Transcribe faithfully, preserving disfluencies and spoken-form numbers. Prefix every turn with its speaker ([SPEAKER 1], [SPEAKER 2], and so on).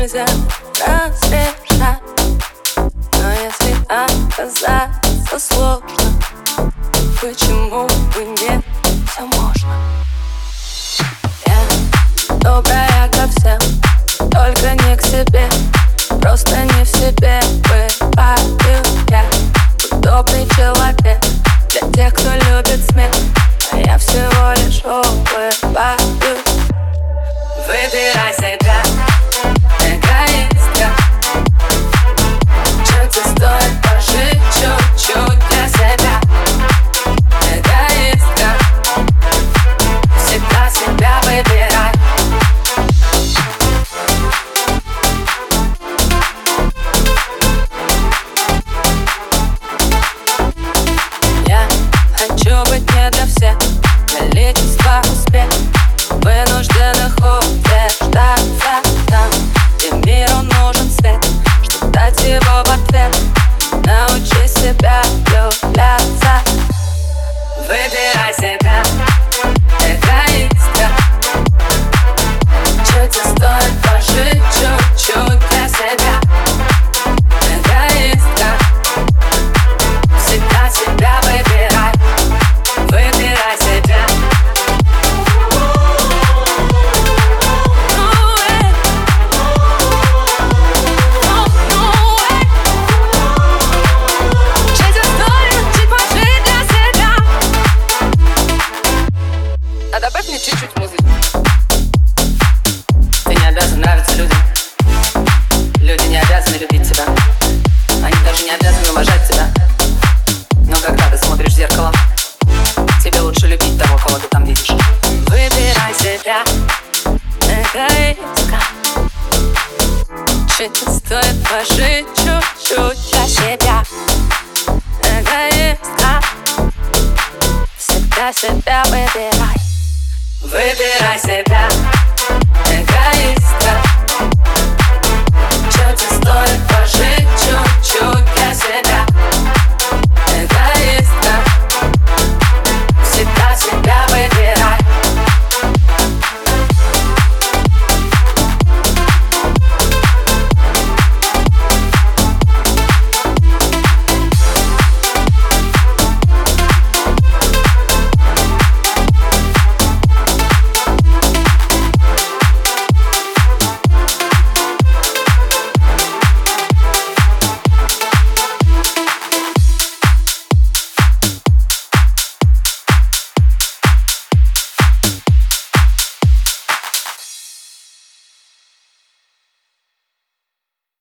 [SPEAKER 1] нельзя разрешать, но если оказаться сложно, почему бы нет, все можно. Я добрая ко всем, только не к себе, просто не в себе бываю я. Удобный человек для тех, кто любит смех, а я всего лишь улыбаюсь. Выбирай себя, эгоистка. Чё тебе стоит пожить чуть-чуть для себя? Эгоистка, всегда себя выбирай. Я хочу быть не для всех, количество успех вынужденных утверждаться там, где миру нужен свет, чтобы дать его в ответ. Научи себя влюбляться. Выбирай себя, эгоистка. Чё тебе стоит пожить чуть-чуть для себя? Эгоистка, всегда себя выбирай. Выбирай себя. А добавь мне чуть-чуть музыки. Ты не обязан нравиться людям. Люди не обязаны любить тебя. Они даже не обязаны уважать тебя. Но когда ты смотришь в зеркало, тебе лучше любить того, кого ты там видишь. Выбирай себя, эгоистка. Чуть стоит пожить чуть-чуть для себя. Эгоистка, всегда себя выбирай. Выбирай себя.